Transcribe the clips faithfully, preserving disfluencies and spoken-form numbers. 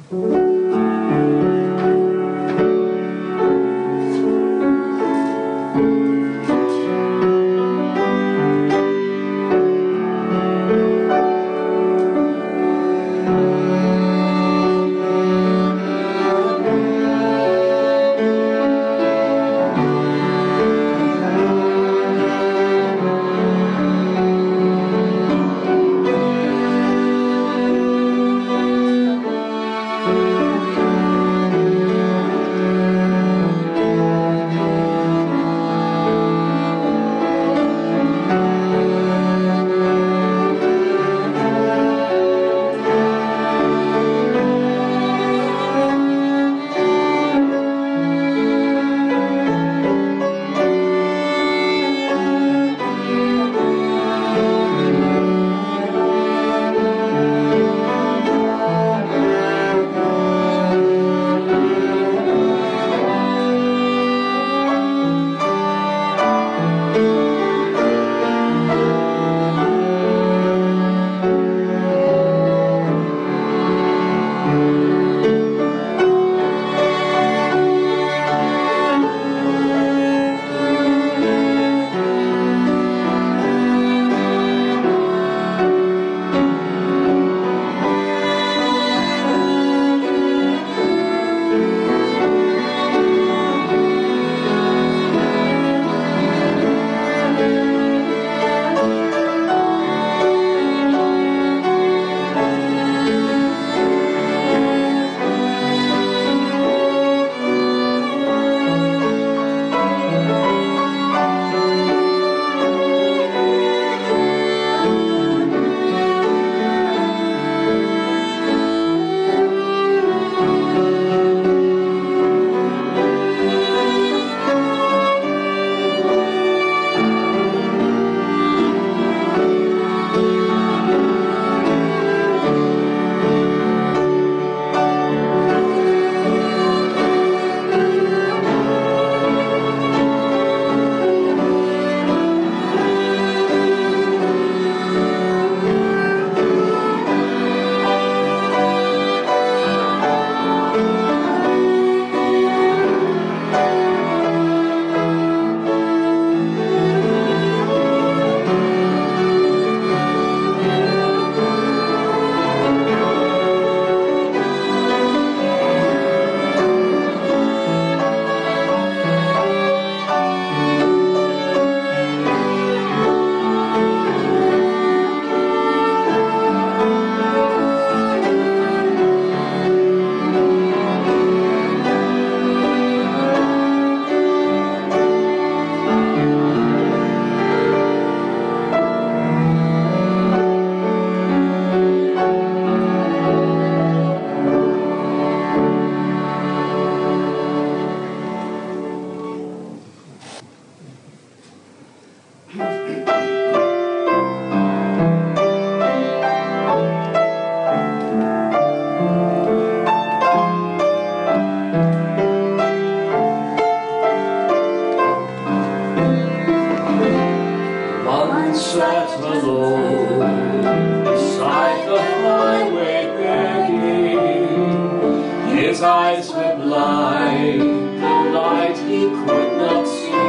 His eyes were blind, the light he could not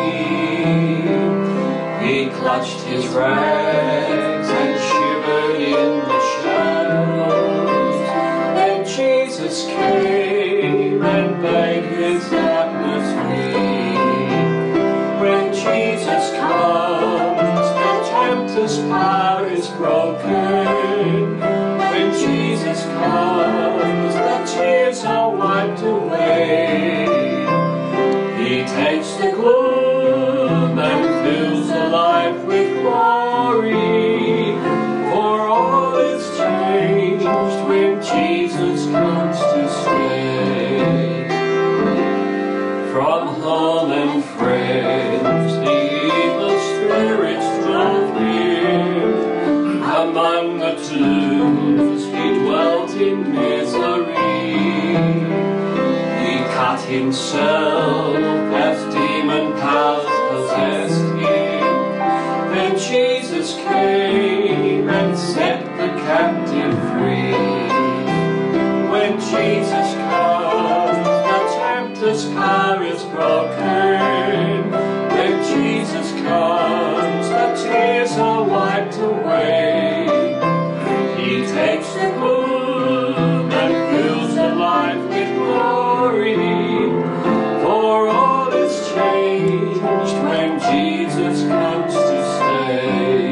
see. He clutched his rags and shivered in the shadows. Then Jesus came and bade his darkness flee. When Jesus comes, the tempter's power is broken. When Jesus comes, the tears are wiped away. He takes the gloom and fills the life with glory. For all is changed when Jesus comes to stay. From home and friends, the evil spirits drove near. Among the tombs, he dwelt in misery. He cut himself as demon powers possessed him. Then Jesus came and set the captive free. When Jesus Jesus comes, the tempter's power is broken. When Jesus comes, the tears are wiped away. He takes the gloom and fills the life with glory. For all is changed when Jesus comes to stay.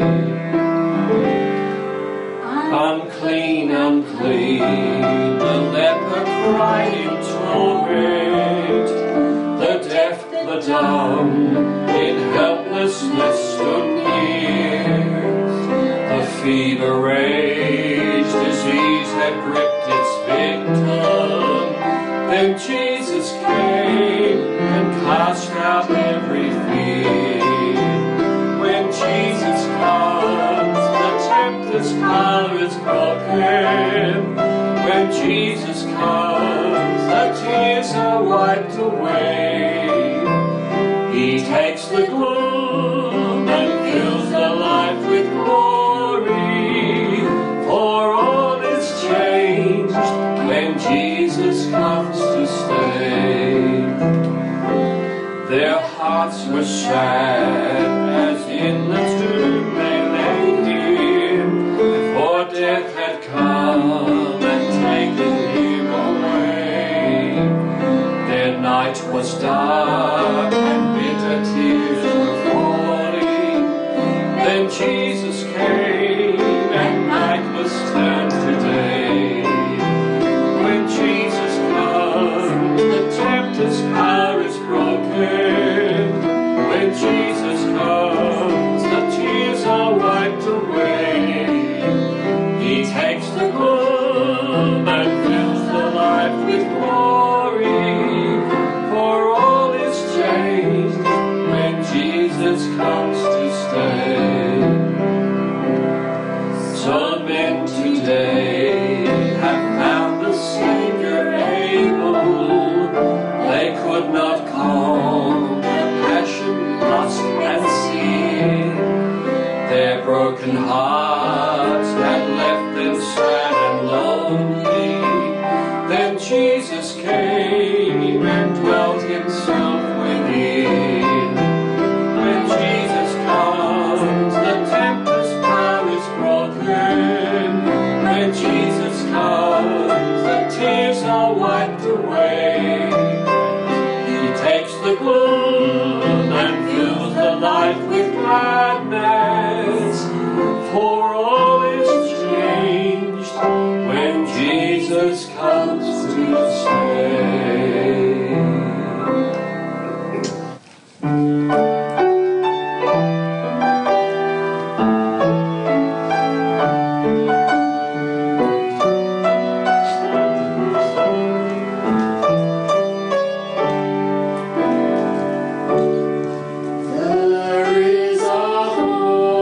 Unclean, unclean, the leper cried in torment. The deaf, the dumb, in helplessness stood near. The fever raged, disease had gripped its victim. Then Jesus came and cast out every fear. When Jesus comes, the tempter's power is broken. When Jesus comes, the tears are wiped away. He takes the gloom and fills the life with glory. For all is changed when Jesus comes to stay. Their hearts were sad as in the tomb they lay him, for death had come and taken him away. Their night was dark and bitter tears were falling. Then Jesus came and night was turned to day. When Jesus comes, the tempter's power is broken. When Jesus comes, the tears are wiped away. He takes the gloom and fills the life with glory. For all is changed when Jesus comes to stay. Some men today have found the Savior able. They could not calm their passion, lust, and sin. Their broken hearts had left them sad and lonely. Then Jesus came and dwelt himself within. When Jesus comes, the tempter's power is broken. When Jesus comes, the tears are wiped away. He takes the gloom and fills the life with gladness. For all is changed when Jesus comes to stay. There is a hope.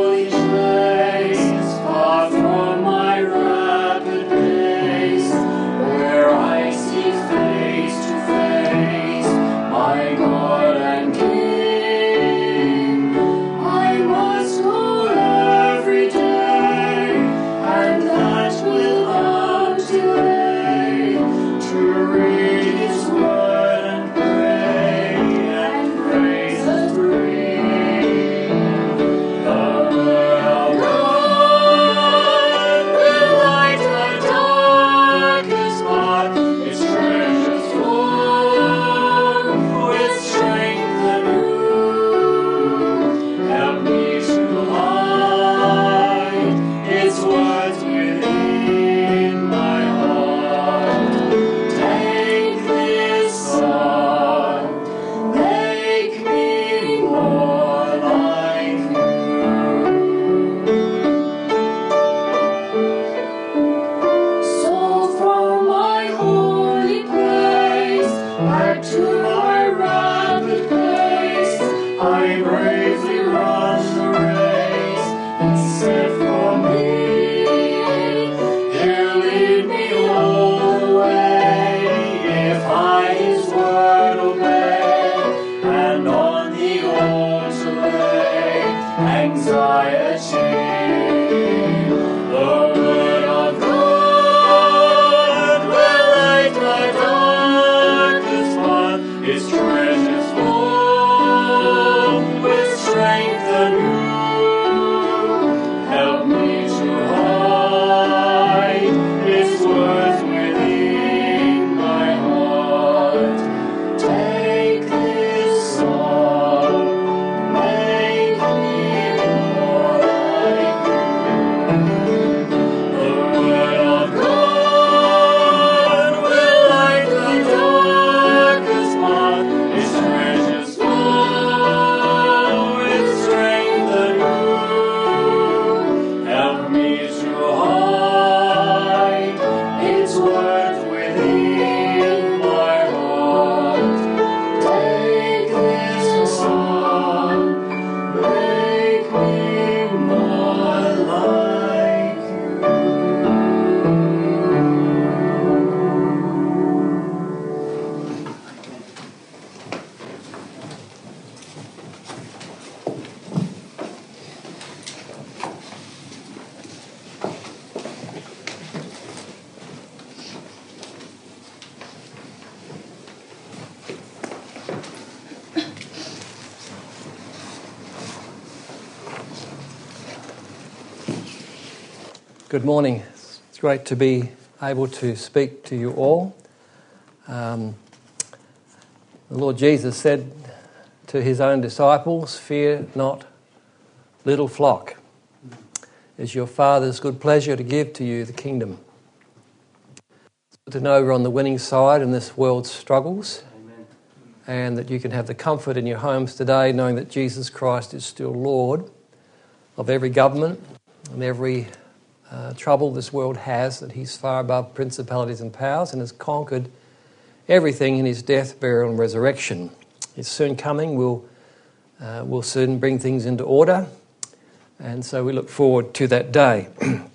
Good morning. It's great to be able to speak to you all. Um, the Lord Jesus said to his own disciples, "Fear not, little flock. It's your Father's good pleasure to give to you the kingdom." It's good to know we're on the winning side in this world's struggles. Amen. And that you can have the comfort in your homes today knowing that Jesus Christ is still Lord of every government and every uh, trouble this world has, that he's far above principalities and powers and has conquered everything in his death, burial and resurrection. His soon coming will, uh, will soon bring things into order, and so we look forward to that day.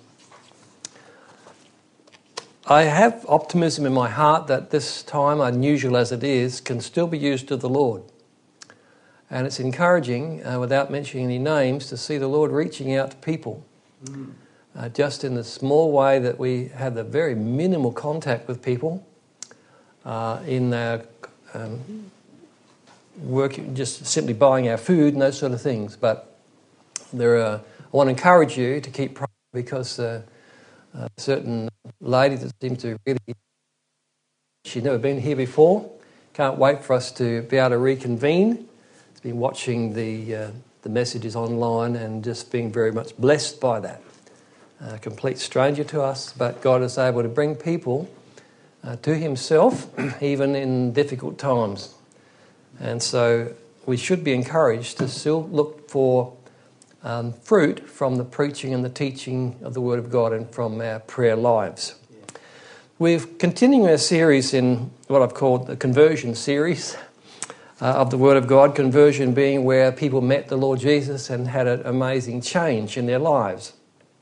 I have optimism in my heart that this time, unusual as it is, can still be used to the Lord. And it's encouraging, uh, without mentioning any names, to see the Lord reaching out to people. Mm. Uh, just in the small way that we have the very minimal contact with people uh, in our um, working, just simply buying our food and those sort of things. But there are, I want to encourage you to keep praying, because uh, a certain lady that seems to really, she's never been here before, can't wait for us to be able to reconvene. Has been watching the uh, the messages online and just being very much blessed by that. A complete stranger to us, but God is able to bring people uh, to himself even in difficult times. And so we should be encouraged to still look for um, fruit from the preaching and the teaching of the Word of God and from our prayer lives. Yeah. We're continuing our series in what I've called the conversion series uh, of the Word of God, conversion being where people met the Lord Jesus and had an amazing change in their lives.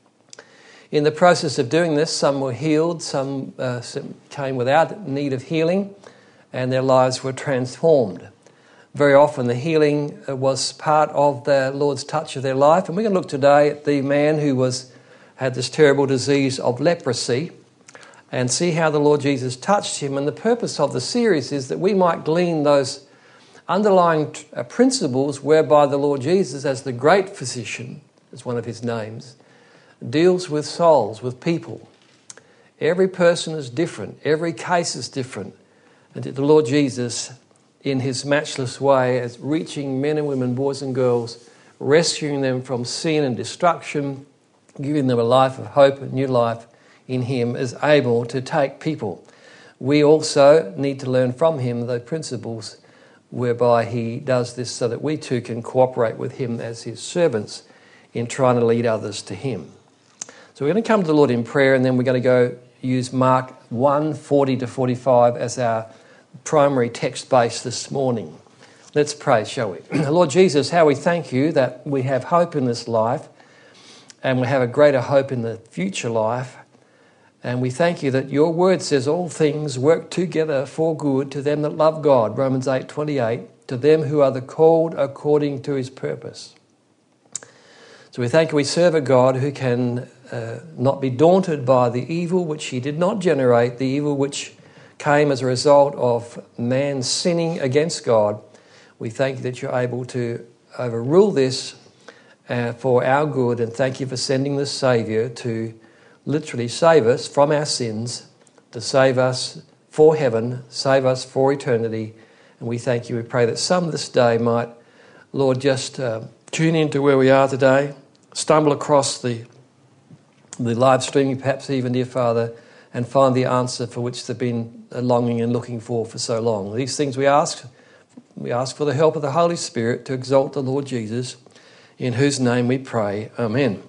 In the process of doing this, some were healed, some uh, came without need of healing, and their lives were transformed. Very often the healing was part of the Lord's touch of their life. And we're going to look today at the man who was had this terrible disease of leprosy and see how the Lord Jesus touched him. And the purpose of the series is that we might glean those underlying principles whereby the Lord Jesus, as the great physician, is one of his names, deals with souls, with people. Every person is different. Every case is different. And the Lord Jesus, in his matchless way, is reaching men and women, boys and girls, rescuing them from sin and destruction, giving them a life of hope, a new life in him, is able to take people. We also need to learn from him the principles whereby he does this so that we too can cooperate with him as his servants in trying to lead others to him. So we're going to come to the Lord in prayer, and then we're going to go use Mark one, forty to forty-five as our primary text base this morning. Let's pray, shall we? Lord Jesus, how we thank you that we have hope in this life, and we have a greater hope in the future life. And we thank you that your word says all things work together for good to them that love God, Romans eight twenty-eight, to them who are the called according to his purpose. So we thank you we serve a God who can uh, not be daunted by the evil which he did not generate, the evil which came as a result of man sinning against God. We thank you that you're able to overrule this uh, for our good, and thank you for sending the Saviour to literally save us from our sins, to save us for heaven, save us for eternity. And we thank you. We pray that some this day might, Lord, just uh, tune into where we are today, stumble across the the live streaming, perhaps even, dear Father, and find the answer for which they've been longing and looking for for so long. These things we ask, we ask for the help of the Holy Spirit to exalt the Lord Jesus, in whose name we pray. Amen.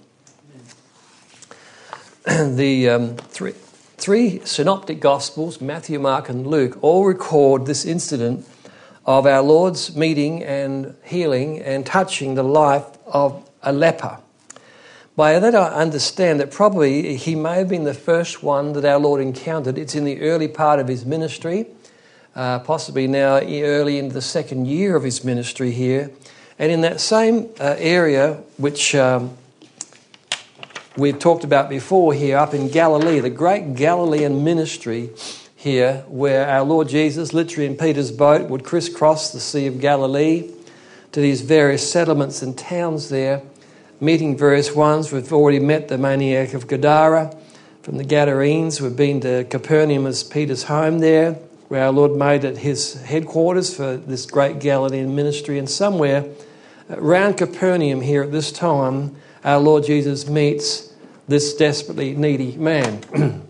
Amen. The um, three, three synoptic Gospels, Matthew, Mark and Luke, all record this incident of our Lord's meeting and healing and touching the life of a leper. By that I understand that probably he may have been the first one that our Lord encountered. It's in the early part of his ministry, uh, possibly now early into the second year of his ministry here. And in that same uh, area which um, we've talked about before here, up in Galilee, the great Galilean ministry here, where our Lord Jesus, literally in Peter's boat, would crisscross the Sea of Galilee to these various settlements and towns there. meeting various ones. We've already met the maniac of Gadara. From the Gadarenes, we've been to Capernaum as Peter's home there, where our Lord made it his headquarters for this great Galilean ministry. And somewhere around Capernaum here at this time, our Lord Jesus meets this desperately needy man.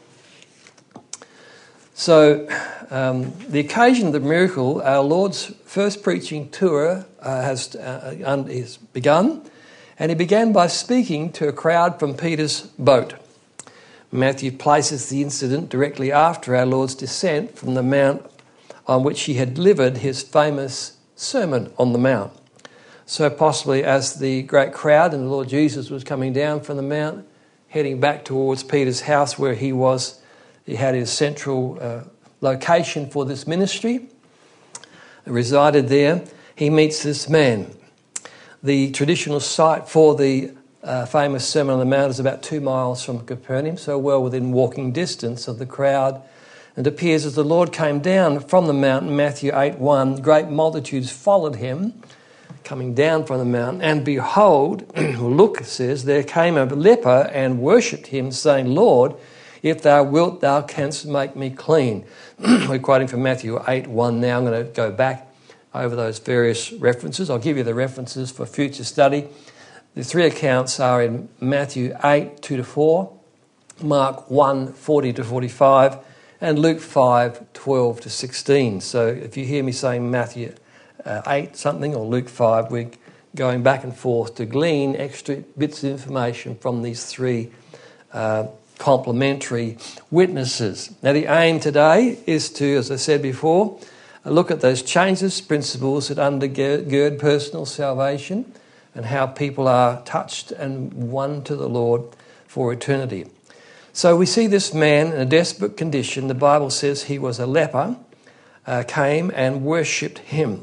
So um, the occasion of the miracle, our Lord's first preaching tour uh, has uh, is begun, and he began by speaking to a crowd from Peter's boat. Matthew places the incident directly after our Lord's descent from the mount on which he had delivered his famous Sermon on the Mount. So possibly as the great crowd and the Lord Jesus was coming down from the mount, heading back towards Peter's house where he was, he had his central uh, location for this ministry, resided there, he meets this man. The traditional site for the Uh, famous Sermon on the Mount is about two miles from Capernaum, so well within walking distance of the crowd. And it appears as the Lord came down from the mountain, Matthew eight one, great multitudes followed him, coming down from the mountain. And behold, look, it says, there came a leper and worshipped him, saying, Lord, if thou wilt, thou canst make me clean. We're quoting from Matthew eight one now. I'm going to go back over those various references. I'll give you the references for future study. The three accounts are in Matthew eight, two to four, Mark one, forty to forty-five, and Luke five, twelve to sixteen. So if you hear me saying Matthew uh, eight something or Luke five, we're going back and forth to glean extra bits of information from these three uh, complementary witnesses. Now the aim today is to, as I said before, look at those changes, principles that undergird personal salvation, and how people are touched and won to the Lord for eternity. So we see this man in a desperate condition. The Bible says he was a leper, uh, came and worshipped him.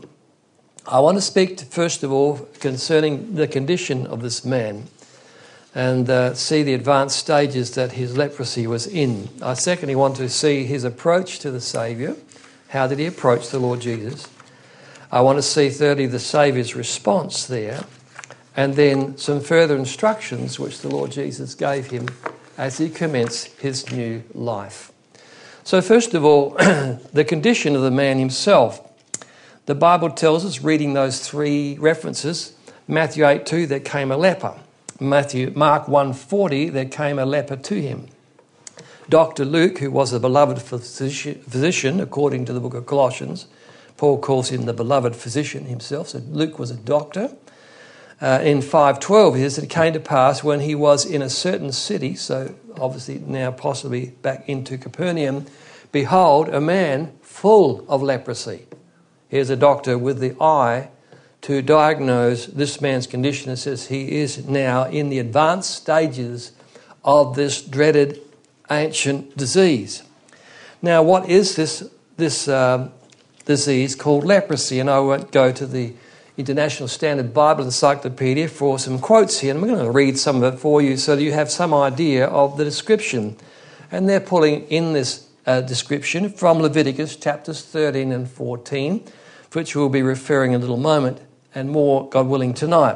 I want to speak to, first of all concerning the condition of this man and uh, see the advanced stages that his leprosy was in. I secondly want to see his approach to the Saviour. How did he approach the Lord Jesus? I want to see thirdly the Saviour's response there, and then some further instructions which the Lord Jesus gave him as he commenced his new life. So first of all, the condition of the man himself. The Bible tells us, reading those three references, Matthew eight two, there came a leper. Matthew, Mark one forty, there came a leper to him. Doctor Luke, who was a beloved physician, according to the book of Colossians, Paul calls him the beloved physician himself, so Luke was a doctor. Uh, in five twelve, it says it came to pass when he was in a certain city, so obviously now possibly back into Capernaum, behold, a man full of leprosy. Here's a doctor with the eye to diagnose this man's condition. It says he is now in the advanced stages of this dreaded ancient disease. Now, what is this, this um, disease called leprosy? And I won't go to the International Standard Bible Encyclopedia for some quotes here, and I'm going to read some of it for you so that you have some idea of the description. And they're pulling in this uh, description from Leviticus chapters thirteen and fourteen, which we'll be referring in a little moment, and more, God willing, tonight.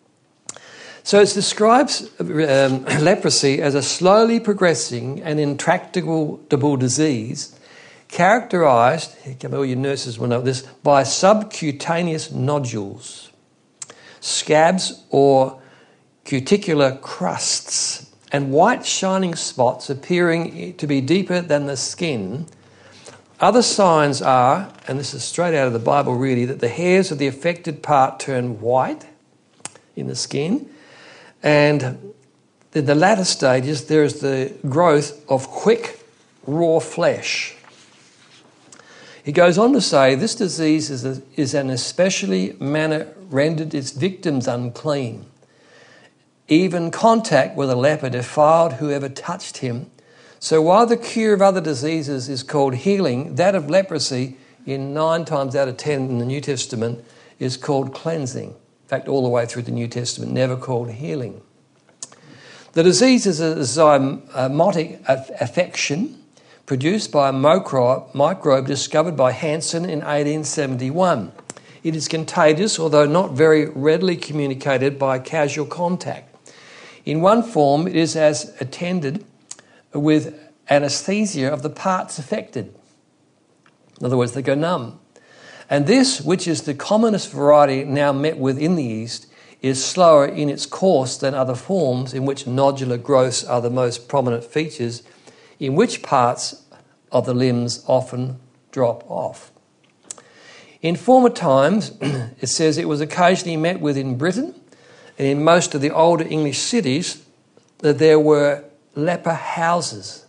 So it describes um, leprosy as a slowly progressing and intractable disease characterised, all your nurses will know this, by subcutaneous nodules, scabs or cuticular crusts, and white shining spots appearing to be deeper than the skin. Other signs are, and this is straight out of the Bible really, that the hairs of the affected part turn white in the skin, and in the latter stages there is the growth of quick, raw flesh. He goes on to say, this disease is, a, is an especially manner rendered its victims unclean. Even contact with a leper defiled whoever touched him. So while the cure of other diseases is called healing, that of leprosy, in nine times out of ten in the New Testament, is called cleansing. In fact, all the way through the New Testament, never called healing. The disease is a zymotic affection produced by a microbe, microbe discovered by Hansen in eighteen seventy-one. It is contagious, although not very readily communicated by casual contact. In one form, it is as attended with anesthesia of the parts affected. In other words, they go numb. And this, which is the commonest variety now met with in the East, is slower in its course than other forms in which nodular growths are the most prominent features, in which parts of the limbs often drop off. In former times, it says it was occasionally met with in Britain and in most of the older English cities that there were leper houses.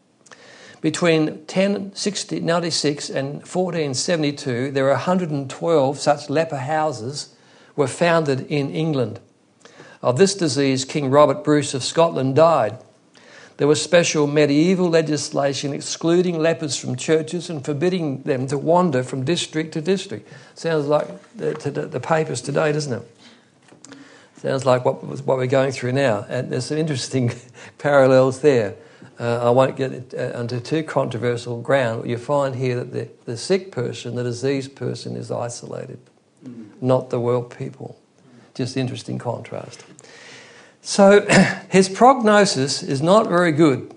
Between ten ninety-six and fourteen seventy-two, there were one hundred twelve such leper houses were founded in England. Of this disease, King Robert Bruce of Scotland died. There was special medieval legislation excluding lepers from churches and forbidding them to wander from district to district. Sounds like the, the, the papers today, doesn't it? Sounds like what, what we're going through now. And there's some interesting parallels there. Uh, I won't get uh, onto too controversial ground, but you find here that the, the sick person, the diseased person, is isolated, mm. not the well people. Just interesting contrast. So his prognosis is not very good.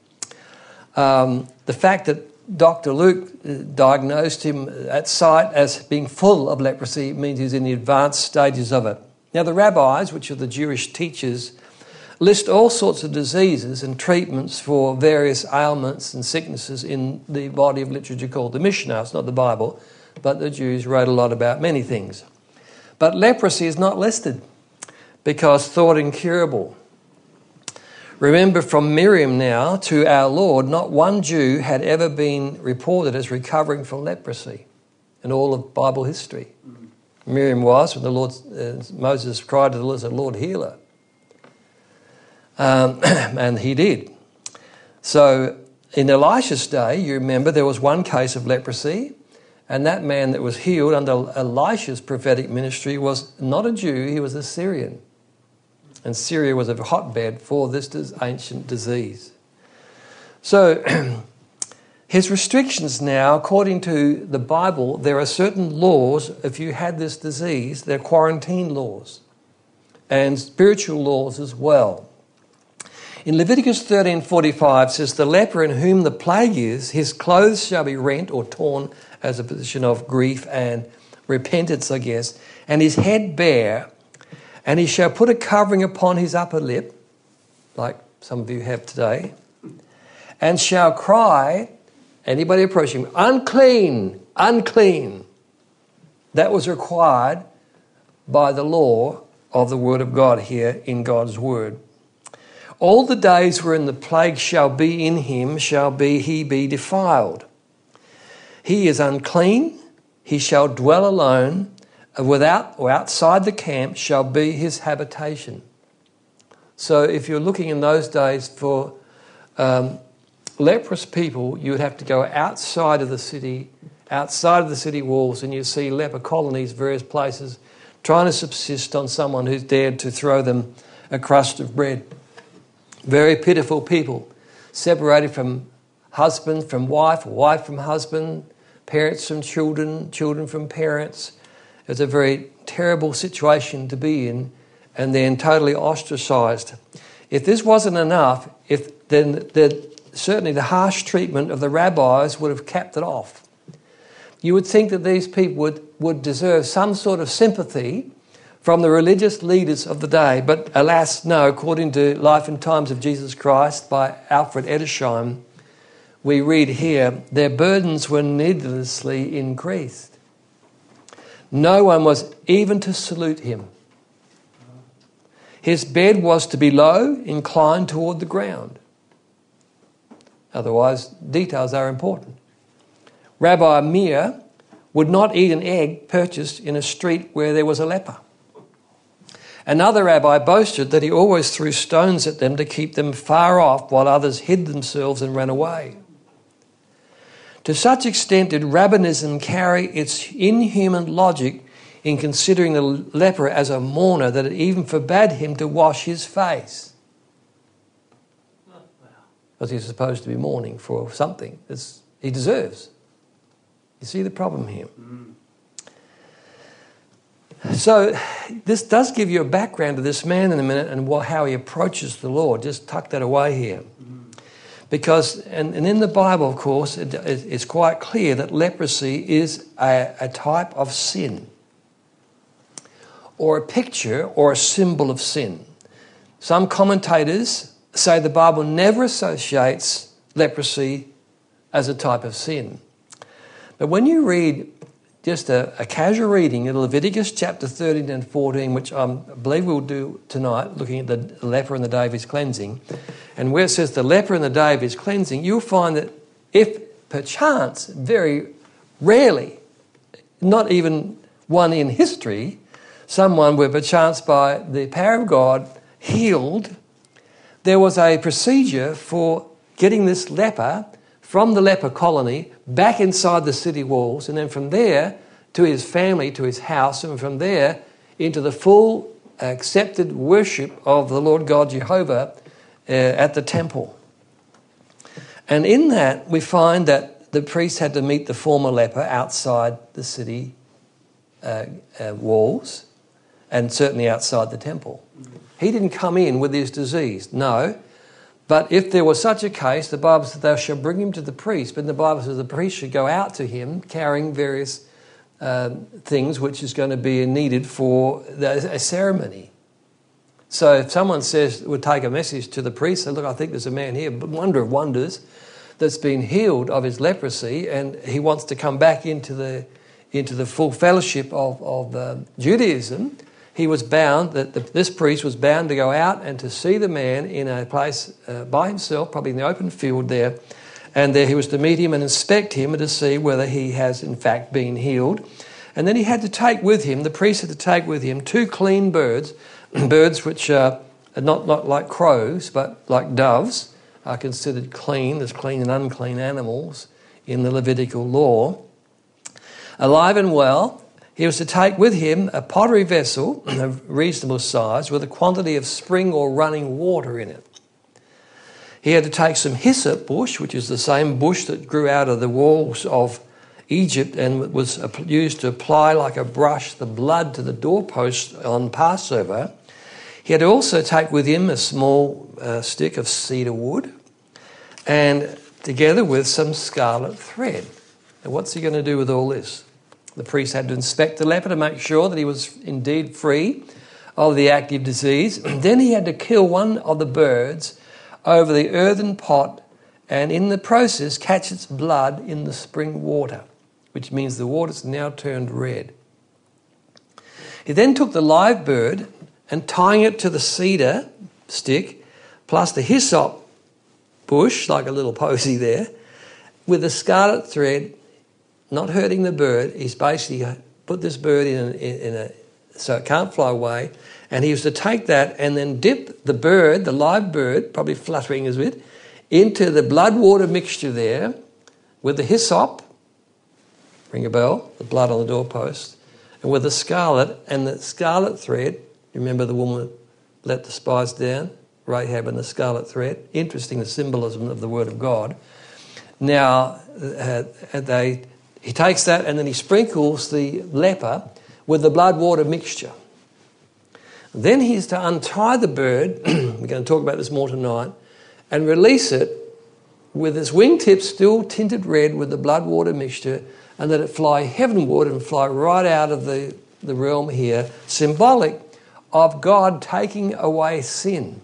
Um, the fact that Doctor Luke diagnosed him at sight as being full of leprosy means he's in the advanced stages of it. Now the rabbis, which are the Jewish teachers, list all sorts of diseases and treatments for various ailments and sicknesses in the body of literature called the Mishnah. It's not the Bible, but the Jews wrote a lot about many things. But leprosy is not listed because thought incurable. Remember from Miriam now to our Lord, not one Jew had ever been reported as recovering from leprosy in all of Bible history. Mm-hmm. Miriam was when the Lord, uh, Moses cried to the Lord, said, Lord, heal her. Um, and he did. So in Elisha's day, you remember there was one case of leprosy, and that man that was healed under Elisha's prophetic ministry was not a Jew, he was a Syrian. And Syria was a hotbed for this ancient disease. So his restrictions now, according to the Bible, there are certain laws. If you had this disease, they're quarantine laws and spiritual laws as well. In Leviticus thirteen forty-five says, the leper in whom the plague is, his clothes shall be rent or torn as a position of grief and repentance, I guess, and his head bare, and he shall put a covering upon his upper lip, like some of you have today, and shall cry, anybody approaching him, unclean, unclean. That was required by the law of the Word of God here in God's Word. All the days wherein the plague shall be in him shall be he be defiled. He is unclean, he shall dwell alone, without or outside the camp shall be his habitation. So if you're looking in those days for um, leprous people, you would have to go outside of the city, outside of the city walls, and you see leper colonies, various places, trying to subsist on someone who's dared to throw them a crust of bread. Very pitiful people, separated from husband from wife, wife from husband, parents from children, children from parents. It's a very terrible situation to be in, and then totally ostracised. If this wasn't enough, if then the, certainly the harsh treatment of the rabbis would have capped it off. You would think that these people would, would deserve some sort of sympathy from the religious leaders of the day, but alas, no. According to Life and Times of Jesus Christ by Alfred Edersheim, we read here, their burdens were needlessly increased. No one was even to salute him. His bed was to be low, inclined toward the ground. Otherwise, details are important. Rabbi Meir would not eat an egg purchased in a street where there was a leper. Another rabbi boasted that he always threw stones at them to keep them far off, while others hid themselves and ran away. To such extent did rabbinism carry its inhuman logic in considering the leper as a mourner that it even forbade him to wash his face. Because he's supposed to be mourning for something that he deserves. You see the problem here? Mm. So this does give you a background to this man in a minute and what, how he approaches the Lord. Just tuck that away here. Because, and, and in the Bible, of course, it, it, it's quite clear that leprosy is a, a type of sin, or a picture or a symbol of sin. Some commentators say the Bible never associates leprosy as a type of sin. But when you read just a, a casual reading in Leviticus chapter thirteen and fourteen, which um, I believe we'll do tonight, looking at the leper and the day of his cleansing, and where it says the leper and the day of his cleansing, you'll find that if perchance, very rarely, not even one in history, someone were perchance by the power of God healed, there was a procedure for getting this leper from the leper colony back inside the city walls, and then from there to his family, to his house, and from there into the full accepted worship of the Lord God Jehovah uh, at the temple. And in that we find that the priest had to meet the former leper outside the city uh, uh, walls, and certainly outside the temple. He didn't come in with his disease, no. But if there was such a case, the Bible says thou shalt bring him to the priest. But the Bible says the priest should go out to him carrying various uh, things which is going to be needed for the, a ceremony. So if someone says, would take a message to the priest, say, look, I think there's a man here, wonder of wonders, that's been healed of his leprosy, and he wants to come back into the into the full fellowship of, of uh, Judaism, he was bound, that the, this priest was bound to go out and to see the man in a place uh, by himself, probably in the open field there, and there he was to meet him and inspect him and to see whether he has in fact been healed. And then he had to take with him, the priest had to take with him two clean birds, birds which are not, not like crows but like doves, are considered clean. There's clean and unclean animals in the Levitical law. Alive and well, he was to take with him a pottery vessel of reasonable size with a quantity of spring or running water in it. He had to take some hyssop bush, which is the same bush that grew out of the walls of Egypt and was used to apply like a brush the blood to the doorpost on Passover. He had to also take with him a small uh, stick of cedar wood, and together with some scarlet thread. Now, what's he going to do with all this? The priest had to inspect the leper to make sure that he was indeed free of the active disease. Then he had to kill one of the birds over the earthen pot, and in the process catch its blood in the spring water, which means the water's now turned red. He then took the live bird and tying it to the cedar stick, plus the hyssop bush, like a little posy there, with the scarlet thread, not hurting the bird, he's basically put this bird in, in, in a, so it can't fly away, and he was to take that and then dip the bird, the live bird, probably fluttering as bit, into the blood water mixture there with the hyssop, ring a bell, the blood on the doorpost, and with the scarlet and the scarlet thread. Remember the woman let the spies down, Rahab and the scarlet thread. Interesting, the symbolism of the word of God. Now, uh, they... He takes that and then he sprinkles the leper with the blood water mixture. Then he's to untie the bird, we're going to talk about this more tonight, and release it with its wingtips still tinted red with the blood water mixture, and let it fly heavenward and fly right out of the, the realm here, symbolic of God taking away sin.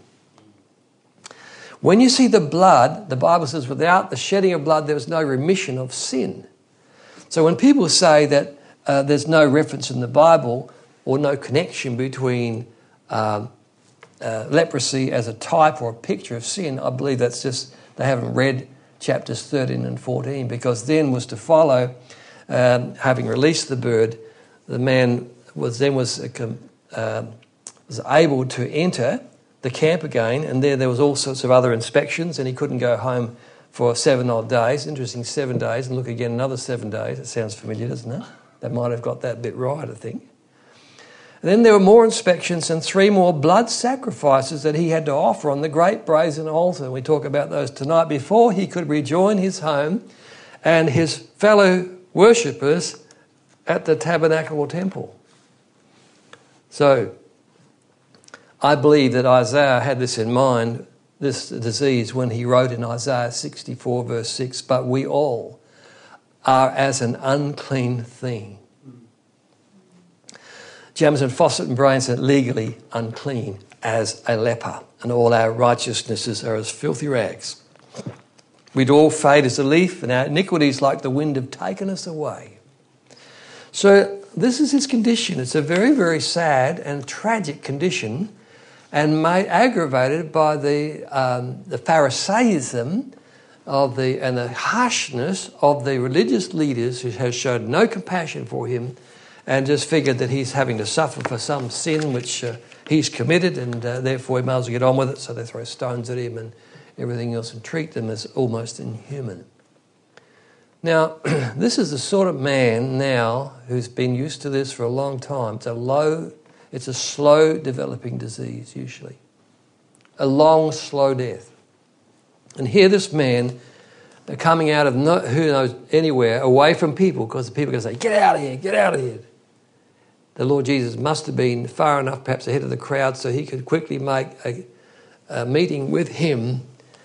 When you see the blood, the Bible says without the shedding of blood there is no remission of sin. So when people say that uh, there's no reference in the Bible or no connection between uh, uh, leprosy as a type or a picture of sin, I believe that's just they haven't read chapters thirteen and fourteen, because then was to follow, um, having released the bird, the man was then was uh, was able to enter the camp again, and there there was all sorts of other inspections, and he couldn't go home for seven odd days. Interesting, seven days, and look again another seven days. It sounds familiar, doesn't it? They might have got that bit right, I think. And then there were more inspections and three more blood sacrifices that he had to offer on the great brazen altar. We talk about those tonight before he could rejoin his home and his fellow worshippers at the tabernacle or temple. So I believe that Isaiah had this in mind, this disease, when he wrote in Isaiah sixty-four verse six, but we all are as an unclean thing. Jamieson, Fawcett and Brain said, legally unclean as a leper, and all our righteousnesses are as filthy rags. We'd all fade as a leaf, and our iniquities like the wind have taken us away. So this is his condition. It's a very, very sad and tragic condition, and made aggravated by the um, the Pharisaism of the and the harshness of the religious leaders, who has showed no compassion for him, and just figured that he's having to suffer for some sin which uh, he's committed, and uh, therefore he might as well get on with it. So they throw stones at him and everything else and treat them as almost inhuman. Now, this is the sort of man now who's been used to this for a long time. It's a low, it's a slow developing disease usually, a long, slow death. And here this man coming out of no, who knows anywhere, away from people, because the people are going to say, get out of here, get out of here. The Lord Jesus must have been far enough perhaps ahead of the crowd so he could quickly make a, a meeting with him.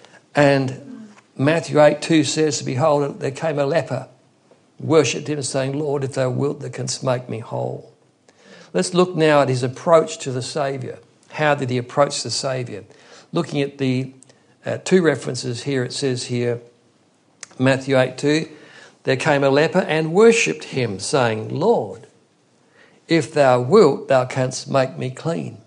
And Matthew eight two says, behold, there came a leper, worshipped him, saying, Lord, if thou wilt, thou canst make me whole. Let's look now at his approach to the Saviour. How did he approach the Saviour? Looking at the uh, two references here, it says here, Matthew eight two, there came a leper and worshipped him, saying, Lord, if thou wilt, thou canst make me clean.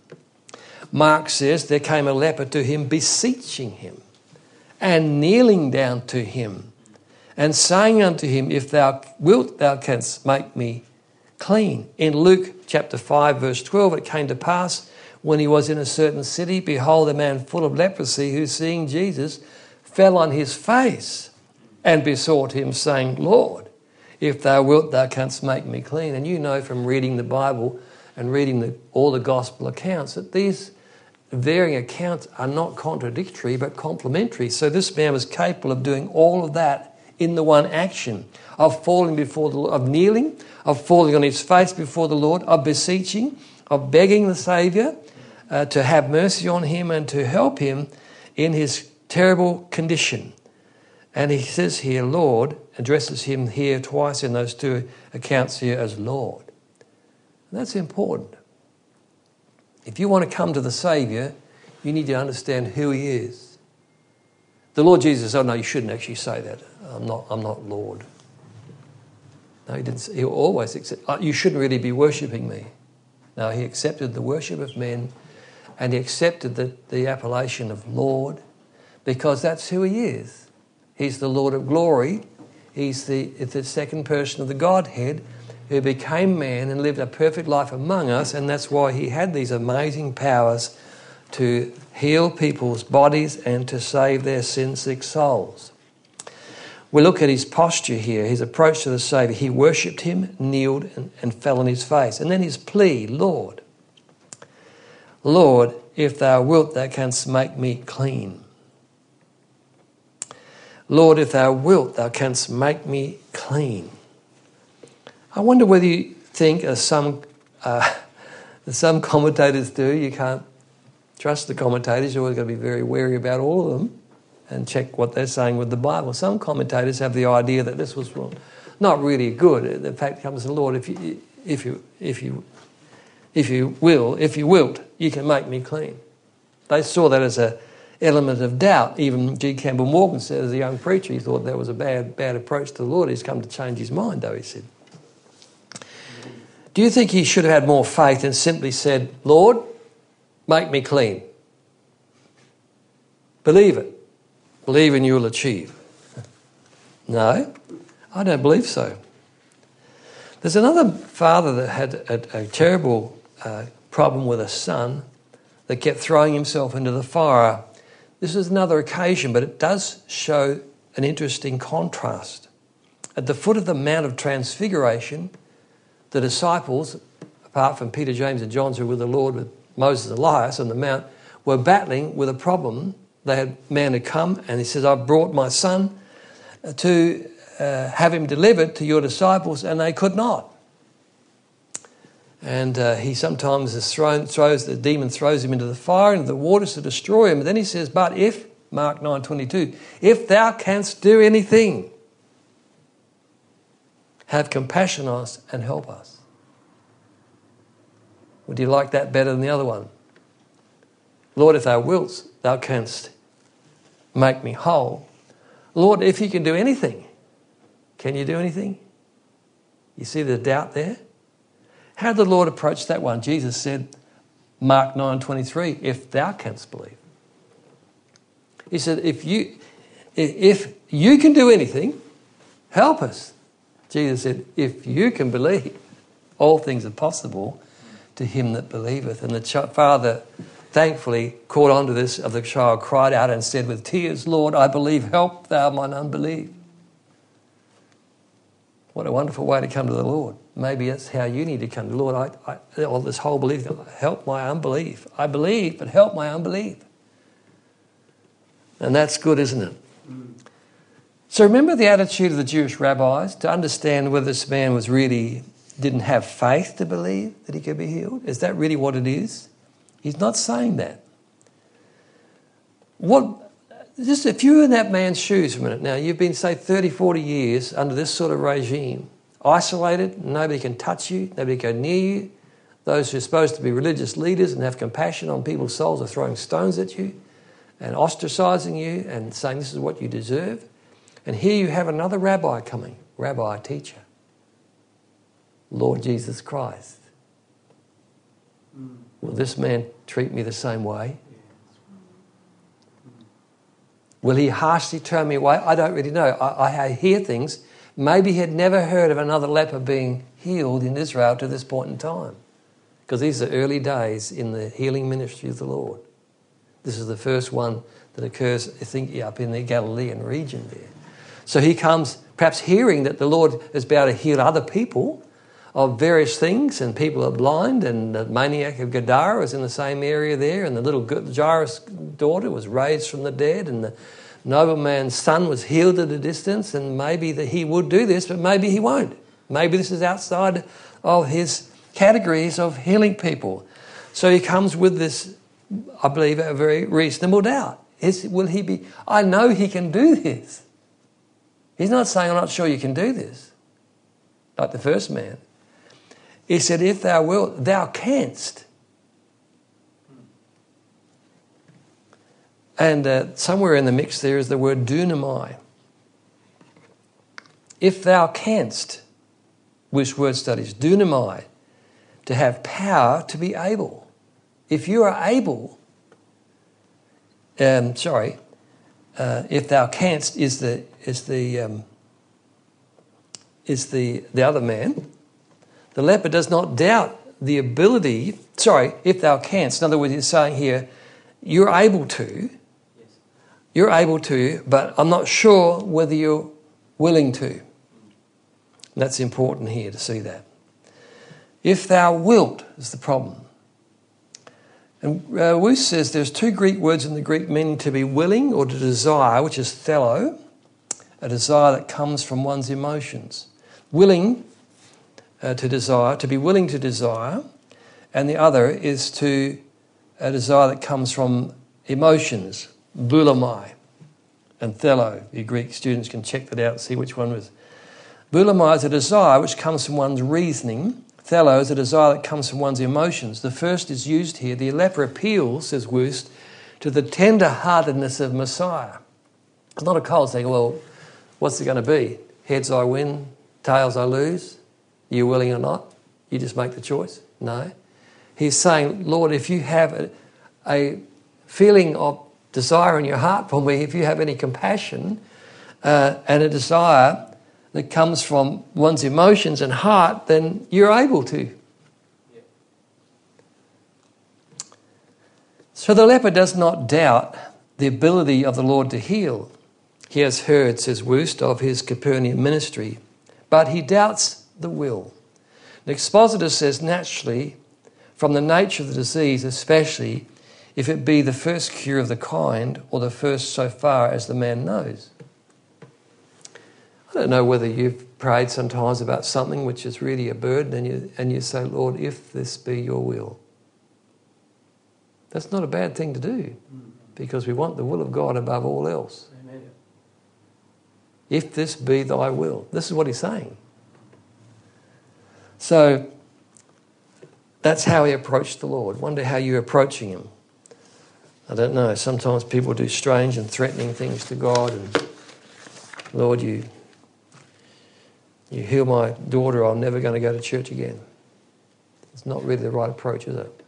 Mark says, there came a leper to him, beseeching him, and kneeling down to him, and saying unto him, if thou wilt, thou canst make me clean. In Luke chapter five, verse twelve, it came to pass, when he was in a certain city, behold, a man full of leprosy, who seeing Jesus, fell on his face, and besought him, saying, Lord, if thou wilt, thou canst make me clean. And you know from reading the Bible and reading the, all the gospel accounts that these varying accounts are not contradictory but complementary. So this man was capable of doing all of that in the one action, of falling before the Lord, of kneeling, of falling on his face before the Lord, of beseeching, of begging the Saviour uh, to have mercy on him and to help him in his terrible condition. And he says here, Lord, addresses him here twice in those two accounts here as Lord. And that's important. If you want to come to the Saviour, you need to understand who he is. The Lord Jesus, oh no, you shouldn't actually say that. I'm not, I'm not Lord. No, he didn't. He always accept. Oh, you shouldn't really be worshipping me. No, he accepted the worship of men, and he accepted the, the appellation of Lord, because that's who he is. He's the Lord of glory. He's the, the second person of the Godhead who became man and lived a perfect life among us, and that's why he had these amazing powers to heal people's bodies and to save their sin-sick souls. We look at his posture here, his approach to the Saviour. He worshipped him, kneeled, and, and fell on his face. And then his plea, Lord, Lord, if thou wilt, thou canst make me clean. Lord, if thou wilt, thou canst make me clean. I wonder whether you think, as some, uh, as some commentators do, you can't trust the commentators. You're always going to be very wary about all of them and check what they're saying with the Bible. Some commentators have the idea that this was not really good. In fact, it comes to the Lord, if you, if you, if you, if you will, if you wilt, you can make me clean. They saw that as a element of doubt. Even G. Campbell Morgan said, as a young preacher, he thought that was a bad, bad approach to the Lord. He's come to change his mind, though, he said. Do you think he should have had more faith and simply said, Lord, make me clean? Believe it. Believe and you'll achieve. No, I don't believe so. There's another father that had a, a terrible uh, problem with a son that kept throwing himself into the fire. This is another occasion, but it does show an interesting contrast. At the foot of the Mount of Transfiguration, the disciples, apart from Peter, James and John, who were with the Lord with Moses and Elias on the mount, were battling with a problem. They had a man had come and he says, I've brought my son to uh, have him delivered to your disciples, and they could not. And uh, he sometimes is thrown, throws, the demon throws him into the fire, into the waters to destroy him. And then he says, but if, Mark nine twenty-two, if thou canst do anything, have compassion on us and help us. Would you like that better than the other one? Lord, if thou wilt, thou canst make me whole. Lord, if you can do anything, can you do anything? You see the doubt there? How did the Lord approach that one? Jesus said, Mark nine twenty-three, if thou canst believe. He said, if you, if you can do anything, help us. Jesus said, if you can believe, all things are possible to him that believeth. And the ch- father thankfully caught on to this of the child, cried out and said with tears, Lord, I believe, help thou mine unbelief. What a wonderful way to come to the Lord. Maybe that's how you need to come to the Lord. I, I, all this whole belief, help my unbelief. I believe, but help my unbelief. And that's good, isn't it? Mm. So remember the attitude of the Jewish rabbis to understand whether this man was really, didn't have faith to believe that he could be healed. Is that really what it is? He's not saying that. What... Just if you're in that man's shoes for a minute now, you've been, say, thirty, forty years under this sort of regime, isolated, nobody can touch you, nobody can go near you. Those who are supposed to be religious leaders and have compassion on people's souls are throwing stones at you and ostracising you and saying this is what you deserve. And here you have another rabbi coming, rabbi, teacher, Lord Jesus Christ. Mm. Will this man treat me the same way? Will he harshly turn me away? I don't really know. I, I hear things. Maybe he had never heard of another leper being healed in Israel to this point in time. Because these are early days in the healing ministry of the Lord. This is the first one that occurs, I think, up in the Galilean region there. So he comes perhaps hearing that the Lord is about to heal other people of various things, and people are blind, and the maniac of Gadara was in the same area there, and the little Jairus' daughter was raised from the dead, and the nobleman's son was healed at a distance, and maybe that he would do this, but maybe he won't. Maybe this is outside of his categories of healing people. So he comes with this, I believe, a very reasonable doubt. Is, will he be, I know he can do this. He's not saying, I'm not sure you can do this, like the first man. He said, if thou wilt, thou canst. And uh, somewhere in the mix there is the word dunamai. If thou canst, which word studies, dunamai, to have power to be able. If you are able, um, sorry, uh, if thou canst is the is the um, is the the other man. The leper does not doubt the ability, sorry, if thou canst. In other words, he's saying here, you're able to, yes. You're able to, but I'm not sure whether you're willing to. And that's important here to see that. If thou wilt is the problem. And uh, Wuest says there's two Greek words in the Greek meaning to be willing or to desire, which is thelo, a desire that comes from one's emotions. Willing Uh, to desire, to be willing to desire, and the other is to a desire that comes from emotions, boulamai, and thelo. You Greek students can check that out and see which one was. Boulamai is a desire which comes from one's reasoning. Thelo is a desire that comes from one's emotions. The first is used here. The leper appeals, says Wuest, to the tender-heartedness of Messiah. It's not a cold thing, well, what's it going to be? Heads I win, tails I lose. You willing or not? You just make the choice? No. He's saying, Lord, if you have a, a feeling of desire in your heart for me, if you have any compassion uh, and a desire that comes from one's emotions and heart, then you're able to. Yeah. So the leper does not doubt the ability of the Lord to heal. He has heard, says Wuest, of his Capernaum ministry, but he doubts the will. The expositor says naturally, from the nature of the disease, especially if it be the first cure of the kind or the first so far as the man knows. I don't know whether you've prayed sometimes about something which is really a burden, and you, and you say, Lord, if this be your will. That's not a bad thing to do, because we want the will of God above all else. Amen. If this be thy will. This is what he's saying. So that's how he approached the Lord. Wonder how you're approaching him. I don't know. Sometimes people do strange and threatening things to God, and Lord, you you heal my daughter, I'm never going to go to church again. It's not really the right approach, is it?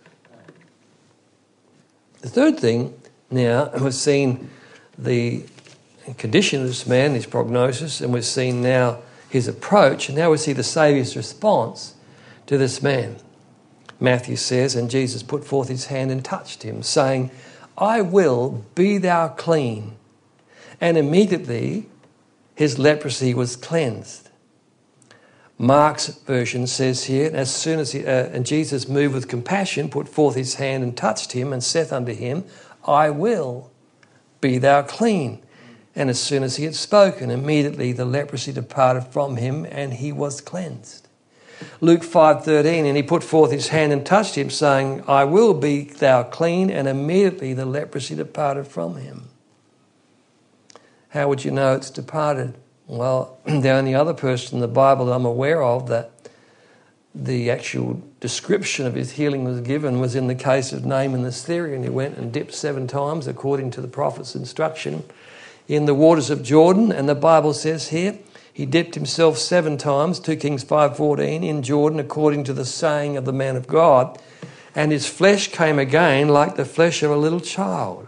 The third thing now, we've seen the condition of this man, his prognosis, and we've seen now his approach, and now we see the Saviour's response to this man. Matthew says, and Jesus put forth his hand and touched him, saying, I will, be thou clean. And immediately his leprosy was cleansed. Mark's version says here, as soon as he, uh, and Jesus moved with compassion, put forth his hand and touched him, and saith unto him, I will, be thou clean. And as soon as he had spoken, immediately the leprosy departed from him, and he was cleansed. Luke five thirteen, and he put forth his hand and touched him, saying, I will, be thou clean. And immediately the leprosy departed from him. How would you know it's departed? Well, the only other person in the Bible that I'm aware of that the actual description of his healing was given was in the case of Naaman the Syrian, who went and dipped seven times, according to the prophet's instruction, in the waters of Jordan. And the Bible says here, he dipped himself seven times, two Kings five fourteen, in Jordan, according to the saying of the man of God, and his flesh came again like the flesh of a little child.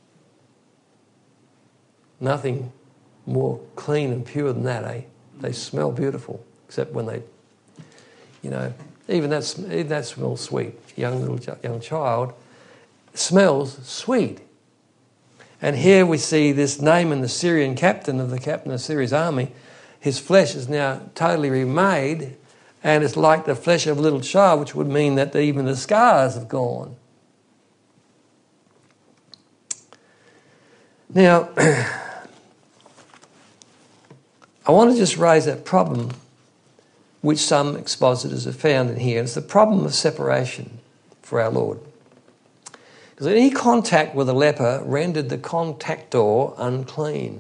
Nothing more clean and pure than that, eh? They smell beautiful, except when they, you know, even that, even that smells sweet. Young little young child smells sweet. And here we see this Naaman, the Syrian captain of the captain of Syria's army. His flesh is now totally remade, and it's like the flesh of a little child, which would mean that even the scars have gone. Now, I want to just raise that problem which some expositors have found in here. It's the problem of separation for our Lord. Because any contact with a leper rendered the contactor unclean.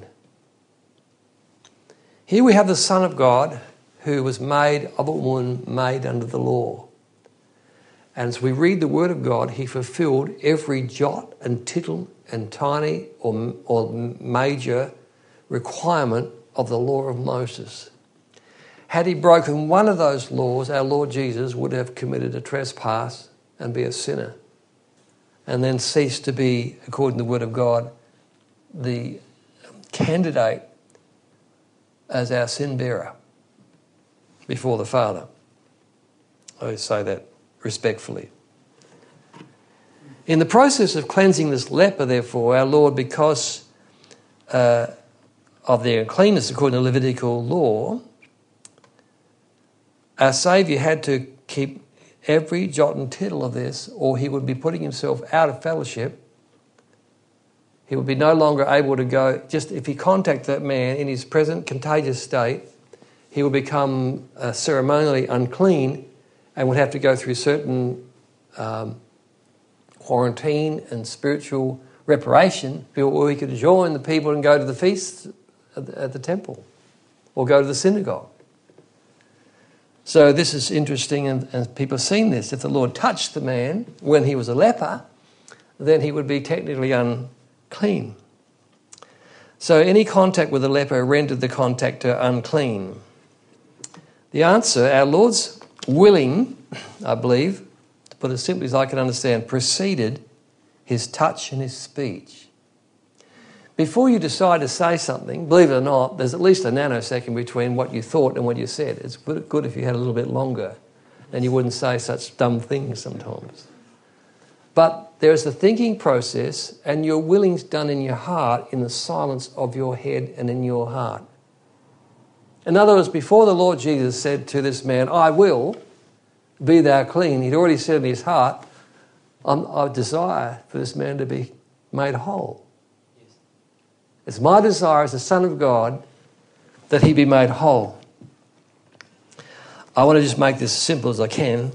Here we have the Son of God who was made of a woman made under the law. And as we read the Word of God, he fulfilled every jot and tittle and tiny or, or major requirement of the law of Moses. Had he broken one of those laws, our Lord Jesus would have committed a trespass and be a sinner, and then cease to be, according to the Word of God, the candidate as our sin bearer before the Father. I say that respectfully. In the process of cleansing this leper, therefore, our Lord, because uh, of their uncleanness according to Levitical law, our Saviour had to keep every jot and tittle of this, or he would be putting himself out of fellowship. He would be no longer able to go, just if he contacted that man in his present contagious state, he would become uh, ceremonially unclean and would have to go through certain um, quarantine and spiritual reparation before he could join the people and go to the feasts at the, at the temple or go to the synagogue. So this is interesting, and, and people have seen this. If the Lord touched the man when he was a leper, then he would be technically unclean. So any contact with a leper rendered the contactor unclean. The answer, our Lord's willing, I believe, to put it simply as I can understand, preceded his touch and his speech. Before you decide to say something, believe it or not, there's at least a nanosecond between what you thought and what you said. It's good if you had a little bit longer, then you wouldn't say such dumb things sometimes. But there's the thinking process, and your willing's done in your heart, in the silence of your head and in your heart. In other words, before the Lord Jesus said to this man, I will, be thou clean, he'd already said in his heart, I'm, I desire for this man to be made whole. It's my desire as the Son of God that he be made whole. I want to just make this as simple as I can.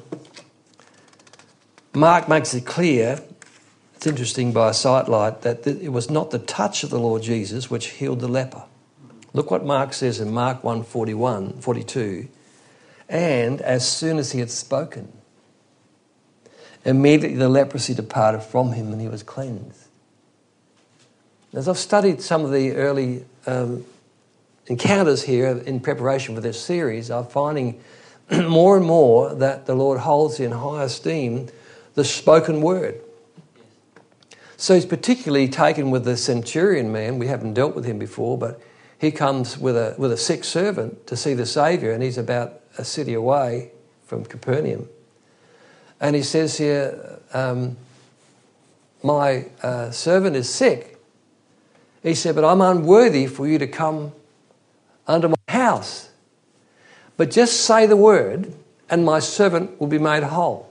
Mark makes it clear, it's interesting by a sidelight, that it was not the touch of the Lord Jesus which healed the leper. Look what Mark says in Mark one forty-one, forty-two. And as soon as he had spoken, immediately the leprosy departed from him and he was cleansed. As I've studied some of the early um, encounters here in preparation for this series, I'm finding more and more that the Lord holds in high esteem the spoken word. So he's particularly taken with the centurion man. We haven't dealt with him before, but he comes with a with a sick servant to see the Saviour, and he's about a city away from Capernaum. And he says here, um, my uh, servant is sick. He said, but I'm unworthy for you to come under my house. But just say the word and my servant will be made whole.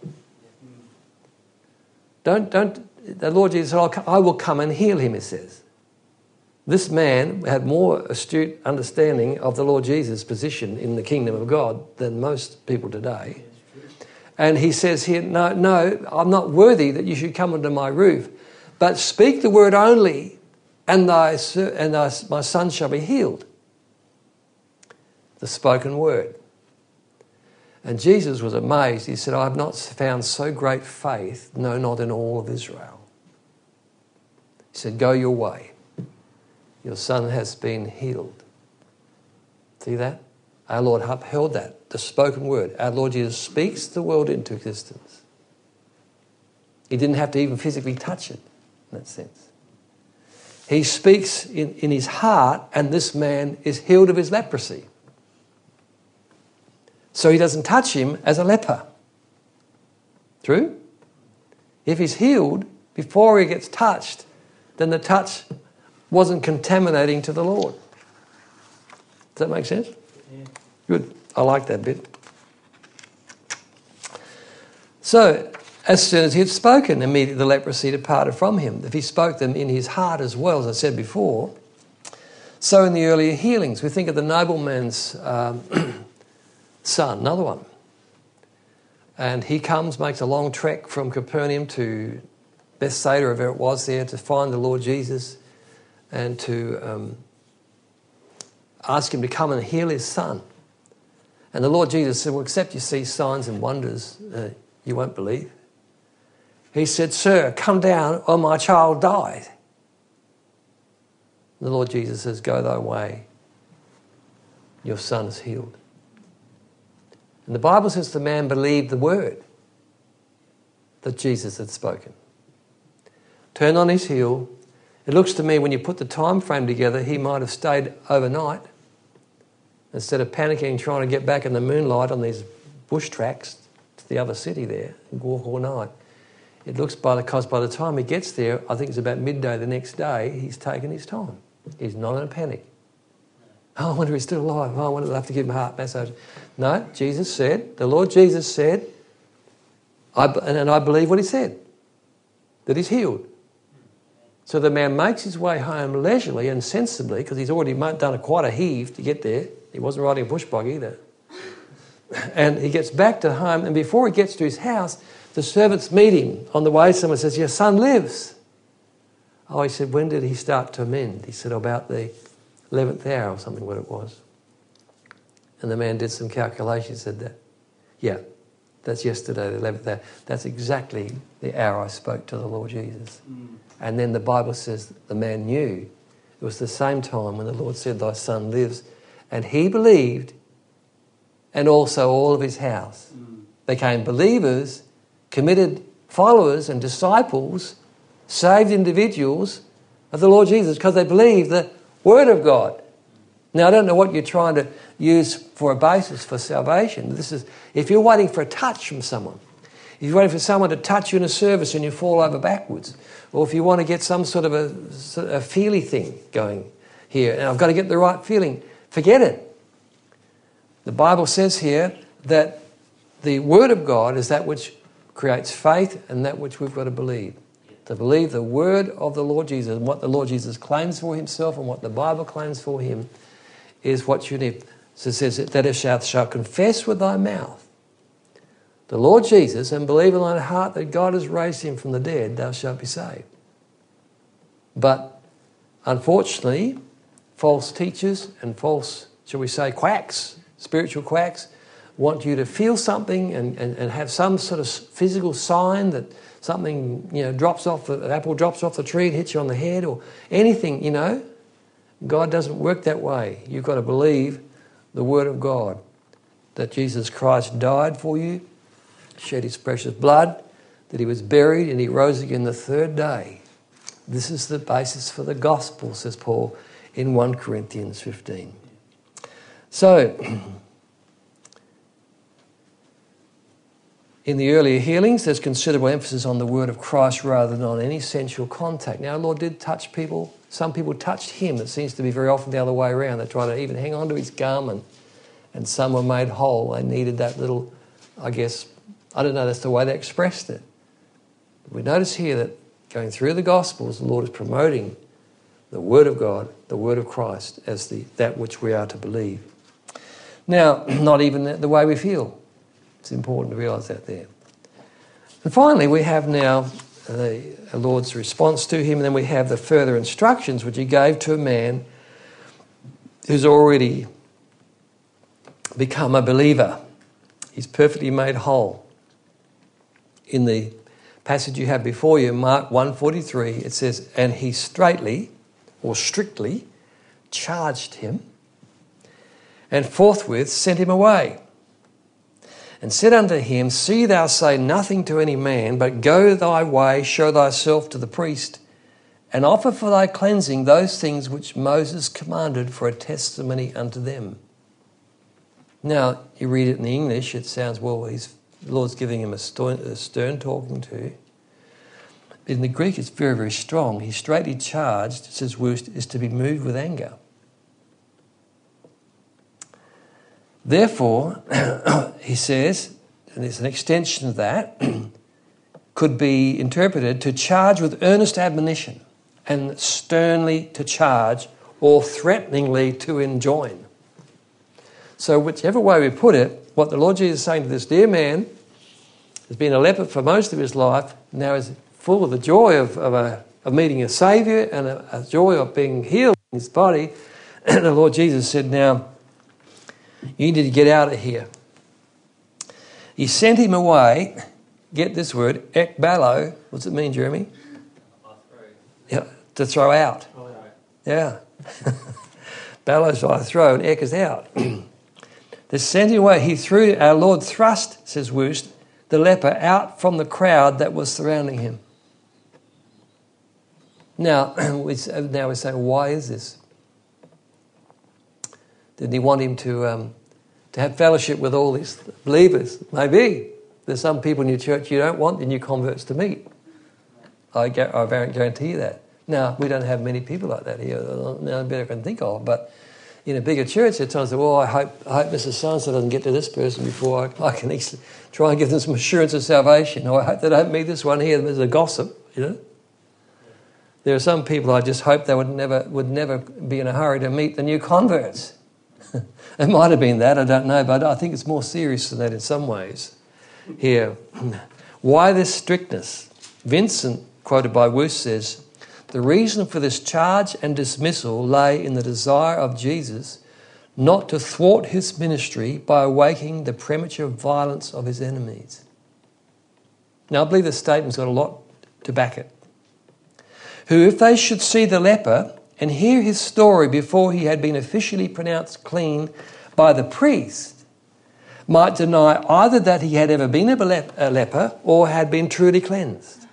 Don't, don't, the Lord Jesus said, I will come and heal him, it says. This man had more astute understanding of the Lord Jesus' position in the kingdom of God than most people today. And he says here, no, no, I'm not worthy that you should come under my roof, but speak the word only and, thy, and thy, my son shall be healed. The spoken word. And Jesus was amazed. He said, I have not found so great faith, no, not in all of Israel. He said, go your way. Your son has been healed. See that? Our Lord upheld that, the spoken word. Our Lord Jesus speaks the world into existence. He didn't have to even physically touch it in that sense. He speaks in, in his heart, and this man is healed of his leprosy. So he doesn't touch him as a leper. True? If he's healed before he gets touched, then the touch wasn't contaminating to the Lord. Does that make sense? Yeah. Good. I like that bit. So, as soon as he had spoken, immediately the leprosy departed from him. If he spoke them in his heart as well, as I said before, so in the earlier healings, we think of the nobleman's um, son, another one. And he comes, makes a long trek from Capernaum to Bethsaida, or wherever it was there, to find the Lord Jesus and to um, ask him to come and heal his son. And the Lord Jesus said, well, except you see signs and wonders, uh, you won't believe. He said, sir, come down or my child dies. The Lord Jesus says, go thy way. Your son is healed. And the Bible says the man believed the word that Jesus had spoken. Turned on his heel. It looks to me, when you put the time frame together, he might have stayed overnight instead of panicking, trying to get back in the moonlight on these bush tracks to the other city there and walk all night. It looks by the, because by the time he gets there, I think it's about midday the next day, he's taken his time. He's not in a panic. Oh, I wonder if he's still alive. Oh, I wonder if I'll have to give him a heart massage. No, Jesus said, the Lord Jesus said, I, and I believe what he said, that he's healed. So the man makes his way home leisurely and sensibly, because he's already done a, quite a heave to get there. He wasn't riding a bush bug either. And he gets back to home, and before he gets to his house, the servants meet him on the way. Someone says, your son lives. Oh, he said, when did he start to mend? He said, about the eleventh hour or something, what it was. And the man did some calculations, said that, yeah, that's yesterday, the eleventh hour. That's exactly the hour I spoke to the Lord Jesus. Mm. And then the Bible says the man knew it was the same time when the Lord said, thy son lives. And he believed, and also all of his house. Mm. Became believers, committed followers and disciples, saved individuals of the Lord Jesus, because they believed the Word of God. Now, I don't know what you're trying to use for a basis for salvation. This is, if you're waiting for a touch from someone, if you're waiting for someone to touch you in a service and you fall over backwards, or if you want to get some sort of a, a feely thing going here, and I've got to get the right feeling, forget it. The Bible says here that the Word of God is that which creates faith and that which we've got to believe. To believe the word of the Lord Jesus and what the Lord Jesus claims for himself and what the Bible claims for him is what you need. So it says that if thou shalt confess with thy mouth the Lord Jesus and believe in thine heart that God has raised him from the dead, thou shalt be saved. But unfortunately, false teachers and false, shall we say, quacks, spiritual quacks, want you to feel something and, and, and have some sort of physical sign that something, you know, drops off, the, an apple drops off the tree and hits you on the head or anything, you know. God doesn't work that way. You've got to believe the Word of God, that Jesus Christ died for you, shed his precious blood, that he was buried and he rose again the third day. This is the basis for the gospel, says Paul in First Corinthians fifteen. So, in the earlier healings, there's considerable emphasis on the word of Christ rather than on any sensual contact. Now, the Lord did touch people. Some people touched him. It seems to be very often the other way around. They try to even hang on to his garment, and some were made whole. They needed that little, I guess, I don't know, that's the way they expressed it. But we notice here that going through the Gospels, the Lord is promoting the Word of God, the Word of Christ, as the that which we are to believe. Now, not even the, the way we feel. It's important to realise that there. And finally, we have now the Lord's response to him, and then we have the further instructions which he gave to a man who's already become a believer. He's perfectly made whole. In the passage you have before you, Mark one forty-three, it says, and he straightly, or strictly, charged him, and forthwith sent him away, and said unto him, see thou say nothing to any man, but go thy way, show thyself to the priest, and offer for thy cleansing those things which Moses commanded for a testimony unto them. Now, you read it in the English, it sounds, well, he's, the Lord's giving him a stern, a stern talking to. But in the Greek, it's very, very strong. He straightly charged, it says, is to be moved with anger. Therefore, he says, and it's an extension of that, could be interpreted to charge with earnest admonition and sternly to charge or threateningly to enjoin. So whichever way we put it, what the Lord Jesus is saying to this dear man, has been a leper for most of his life, now is full of the joy of, of, a, of meeting a Saviour and a, a joy of being healed in his body. And the Lord Jesus said, now, you need to get out of here. He sent him away. Get this word, ekbalo. What's it mean, Jeremy? Yeah, to throw out. Yeah. Balo's I throw and ek is out. They sent him away. He threw, our Lord thrust, says Woost, the leper out from the crowd that was surrounding him. Now, we, now we're saying, why is this? Did he want him to um, to have fellowship with all these believers? Maybe. There's some people in your church you don't want the new converts to meet. I, I guarantee you that. Now, we don't have many people like that here. None better I can think of. But in a bigger church, at times, well, I hope, I hope Missus So-and-so doesn't get to this person before I, I can actually try and give them some assurance of salvation. Or I hope they don't meet this one here. There's a gossip, you know. There are some people I just hope they would never would never be in a hurry to meet the new converts. It might have been that, I don't know, but I think it's more serious than that in some ways. Here, why this strictness? Vincent, quoted by Woos, says, the reason for this charge and dismissal lay in the desire of Jesus not to thwart his ministry by awakening the premature violence of his enemies. Now, I believe this statement's got a lot to back it. Who, if they should see the leper and hear his story before he had been officially pronounced clean by the priest, might deny either that he had ever been a leper or had been truly cleansed.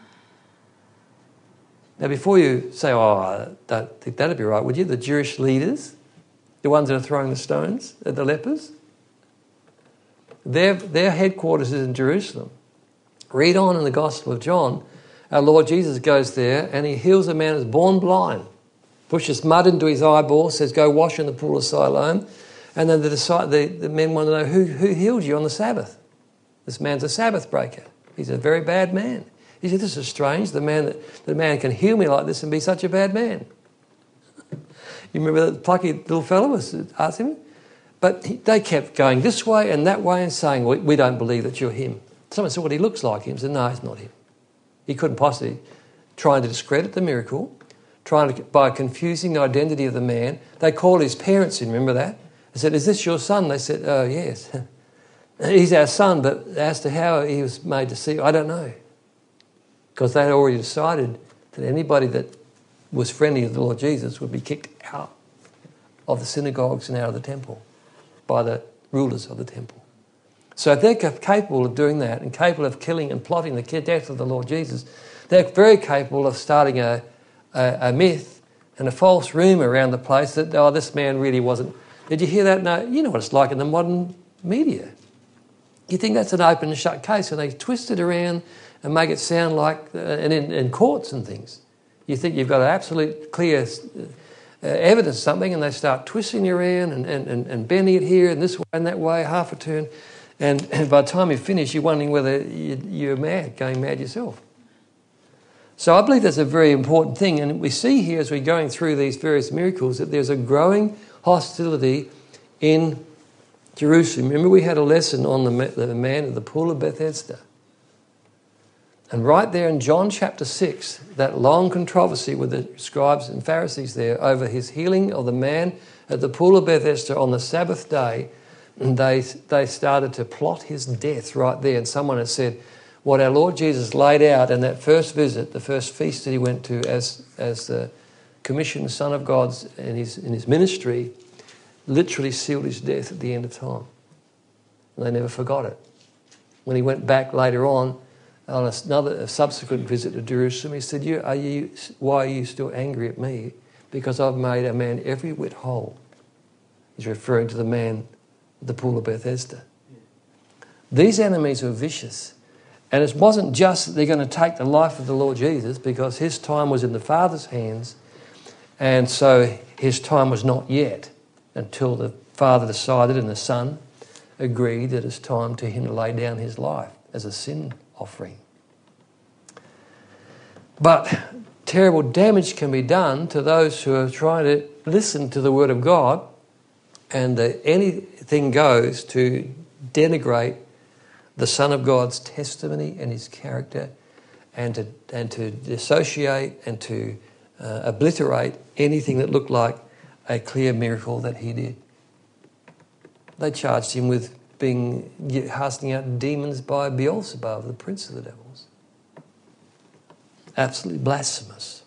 Now, before you say, oh, I don't think that'd be right, would you? The Jewish leaders, the ones that are throwing the stones at the lepers, their, their headquarters is in Jerusalem. Read on in the Gospel of John, our Lord Jesus goes there and he heals a man who's born blind. Pushes mud into his eyeball, says, go wash in the pool of Siloam. And then the, the, the men want to know, who, who healed you on the Sabbath? This man's a Sabbath breaker. He's a very bad man. He said, this is strange, the man that the man can heal me like this and be such a bad man. You remember that plucky little fellow was asking him? But he, they kept going this way and that way and saying, we, we don't believe that you're him. Someone said, well, he looks like him. He said, no, it's not him. He couldn't possibly. Trying to discredit the miracle, trying to, by confusing the identity of the man. They called his parents in, remember that? They said, is this your son? They said, oh, yes. He's our son, but as to how he was made to see, I don't know. Because they had already decided that anybody that was friendly to the Lord Jesus would be kicked out of the synagogues and out of the temple by the rulers of the temple. So if they're capable of doing that and capable of killing and plotting the death of the Lord Jesus, they're very capable of starting a, a, a myth and a false rumour around the place that, oh, this man really wasn't. Did you hear that? No, you know what it's like in the modern media. You think that's an open and shut case, and they twist it around and make it sound like, uh, and in, in courts and things, you think you've got an absolute clear uh, evidence of something, and they start twisting you around and, and, and, and bending it here and this way and that way, half a turn, and, and by the time you finish, you're wondering whether you, you're mad, going mad yourself. So I believe that's a very important thing, and we see here as we're going through these various miracles that there's a growing hostility in Jerusalem. Remember, we had a lesson on the, the man at the pool of Bethesda. And right there in John chapter six, that long controversy with the scribes and Pharisees there over his healing of the man at the pool of Bethesda on the Sabbath day, and they, they started to plot his death right there. And someone had said, what our Lord Jesus laid out in that first visit, the first feast that he went to as, as the commissioned Son of God in his, in his ministry, literally sealed his death at the end of time. And they never forgot it. When he went back later on, on another a subsequent visit to Jerusalem, he said, you, are you, why are you still angry at me? Because I've made a man every whit whole. He's referring to the man at the pool of Bethesda. These enemies were vicious. And it wasn't just that they're going to take the life of the Lord Jesus, because his time was in the Father's hands, and so his time was not yet until the Father decided and the Son agreed that it's time to him to lay down his life as a sin offering. But terrible damage can be done to those who are trying to listen to the Word of God, and that anything goes to denigrate the Son of God's testimony and his character, and to and to dissociate and to uh, obliterate anything that looked like a clear miracle that he did. They charged him with being casting out demons by Beelzebub, the prince of the devils. Absolutely blasphemous.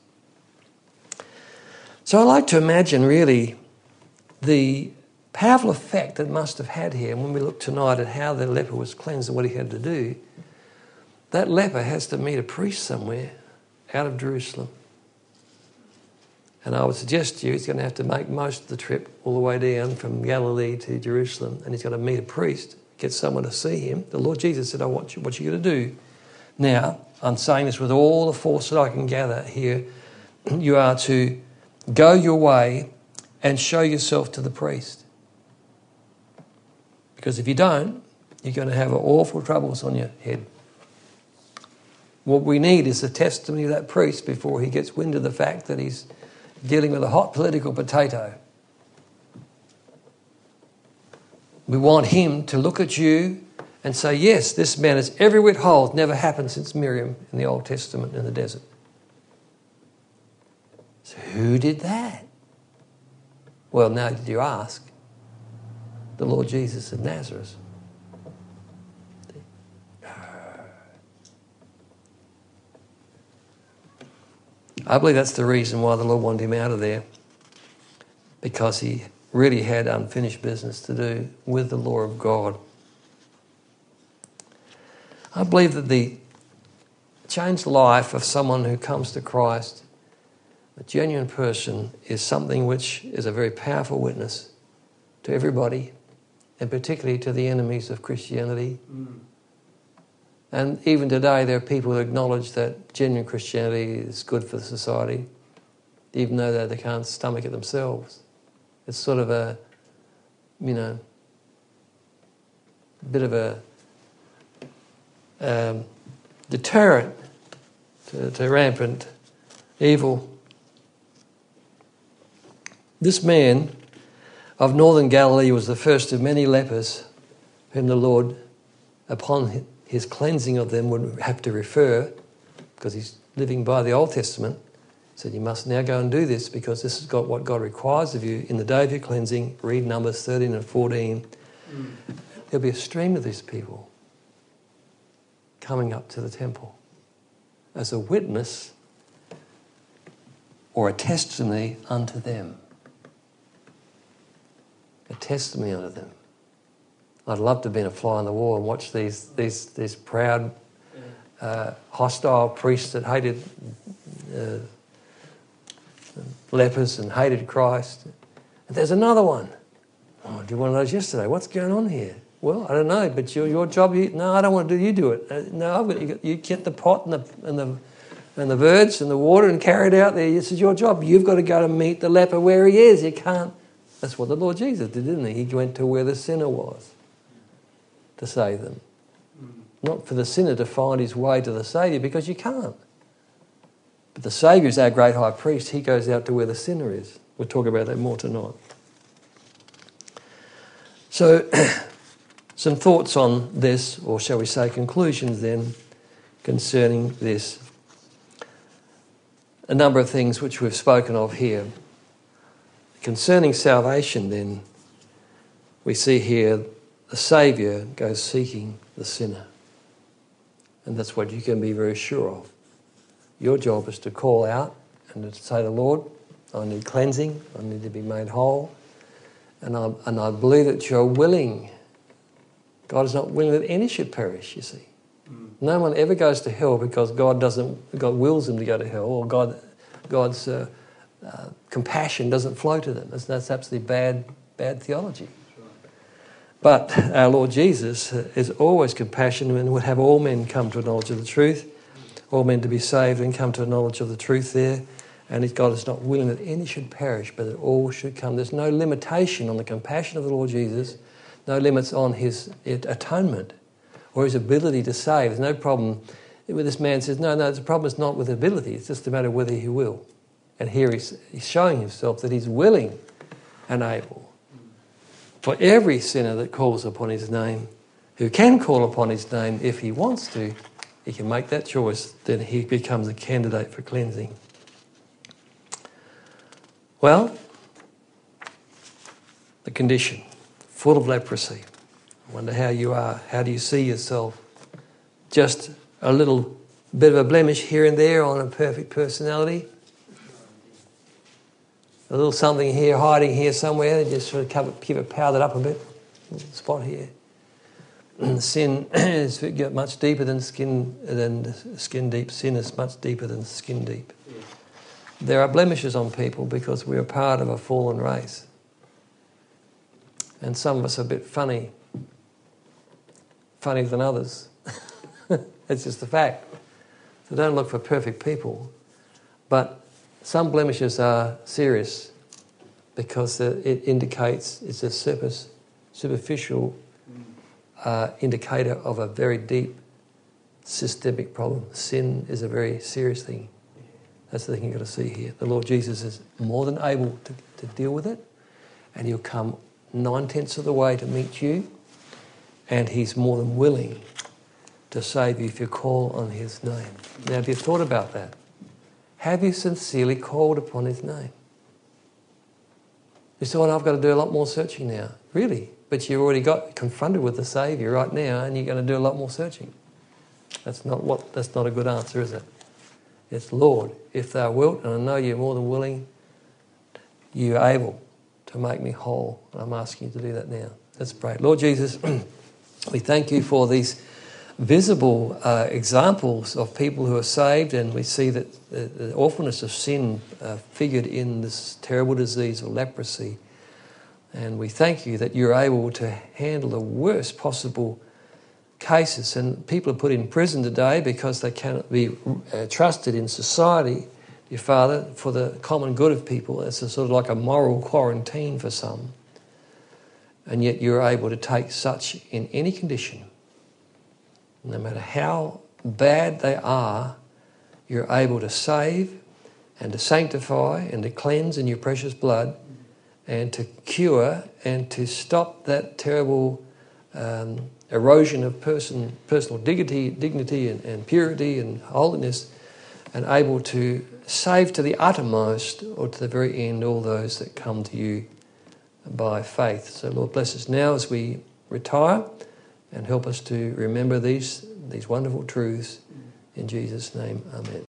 So I like to imagine really the powerful effect that must have had here. And when we look tonight at how the leper was cleansed and what he had to do, that leper has to meet a priest somewhere out of Jerusalem. And I would suggest to you he's going to have to make most of the trip all the way down from Galilee to Jerusalem, and he's got to meet a priest, get someone to see him. The Lord Jesus said, I want you, what you going to do. Now, I'm saying this with all the force that I can gather here. You are to go your way and show yourself to the priest. Because if you don't, you're going to have awful troubles on your head. What we need is the testimony of that priest before he gets wind of the fact that he's dealing with a hot political potato. We want him to look at you and say, yes, this man is every whit whole. It's never happened since Miriam in the Old Testament in the desert. So who did that? Well, now did you ask? The Lord Jesus of Nazareth. I believe that's the reason why the Lord wanted him out of there, because he really had unfinished business to do with the law of God. I believe that the changed life of someone who comes to Christ, a genuine person, is something which is a very powerful witness to everybody, and particularly to the enemies of Christianity. Mm. And even today there are people who acknowledge that genuine Christianity is good for society, even though they can't stomach it themselves. It's sort of a, you know, bit of a um, deterrent to, to rampant evil. This man of northern Galilee was the first of many lepers whom the Lord, upon his cleansing of them, would have to refer, because he's living by the Old Testament. He said, you must now go and do this, because this is got what God requires of you in the day of your cleansing. Read Numbers thirteen and fourteen. Mm. There'll be a stream of these people coming up to the temple as a witness or a testimony unto them. A testimony unto them. I'd love to have been a fly on the wall and watch these these these proud, uh, hostile priests that hated uh, lepers and hated Christ. And there's another one. Oh, do you want those yesterday? What's going on here? Well, I don't know, but your your job. You, no, I don't want to do. You do it. Uh, no, I've got, you, got, you get the pot and the and the and the birds and the water and carry it out there. This is your job. You've got to go to meet the leper where he is. You can't. That's what the Lord Jesus did, didn't he? He went to where the sinner was to save them. Not for the sinner to find his way to the Saviour, because you can't. But the Saviour is our great high priest. He goes out to where the sinner is. We'll talk about that more tonight. So, some thoughts on this, or shall we say conclusions then, concerning this. A number of things which we've spoken of here. Concerning salvation then, we see here the Saviour goes seeking the sinner. And that's what you can be very sure of. Your job is to call out and to say to the Lord, I need cleansing, I need to be made whole. And I, and I believe that you're willing. God is not willing that any should perish, you see. Mm. No one ever goes to hell because God doesn't, God wills them to go to hell, or God, God's uh, uh, compassion doesn't flow to them. That's, that's absolutely bad, bad theology. But our Lord Jesus is always compassionate and would have all men come to a knowledge of the truth, all men to be saved and come to a knowledge of the truth there. And God is not willing that any should perish, but that all should come. There's no limitation on the compassion of the Lord Jesus, no limits on his atonement or his ability to save. There's no problem with this man says, no, no, the problem is not with ability, it's just a matter of whether he will. And here he's, he's showing himself that he's willing and able. For every sinner that calls upon his name, who can call upon his name if he wants to, he can make that choice, then he becomes a candidate for cleansing. Well, the condition, full of leprosy. I wonder how you are. How do you see yourself? Just a little bit of a blemish here and there on a perfect personality? A little something here, hiding here somewhere, just sort of cover, keep it powdered up a bit. A little spot here. Sin is much deeper than skin, than skin deep. Sin is much deeper than skin deep. There are blemishes on people because we're part of a fallen race. And some of us are a bit funny. Funnier than others. It's just a fact. So don't look for perfect people. But some blemishes are serious because it indicates, it's a surface, superficial uh, indicator of a very deep systemic problem. Sin is a very serious thing. That's the thing you've got to see here. The Lord Jesus is more than able to, to deal with it, and he'll come nine-tenths of the way to meet you, and he's more than willing to save you if you call on his name. Now, have you thought about that? Have you sincerely called upon his name? You say, well, I've got to do a lot more searching now. Really? But you've already got confronted with the Saviour right now, and you're going to do a lot more searching. That's not what. That's not a good answer, is it? It's, Lord, if thou wilt, and I know you're more than willing, you're able to make me whole. And I'm asking you to do that now. Let's pray. Lord Jesus, we thank you for these visible uh, examples of people who are saved, and we see that the, the awfulness of sin uh, figured in this terrible disease of leprosy. And we thank you that you're able to handle the worst possible cases, and people are put in prison today because they cannot be uh, trusted in society, dear Father, for the common good of people. It's a sort of like a moral quarantine for some. And yet you're able to take such in any condition, no matter how bad they are, you're able to save and to sanctify and to cleanse in your precious blood and to cure and to stop that terrible um, erosion of person, personal dignity, dignity and, and purity and holiness, and able to save to the uttermost or to the very end all those that come to you by faith. So Lord, bless us now as we retire and help us to remember these, these wonderful truths. In Jesus' name, amen.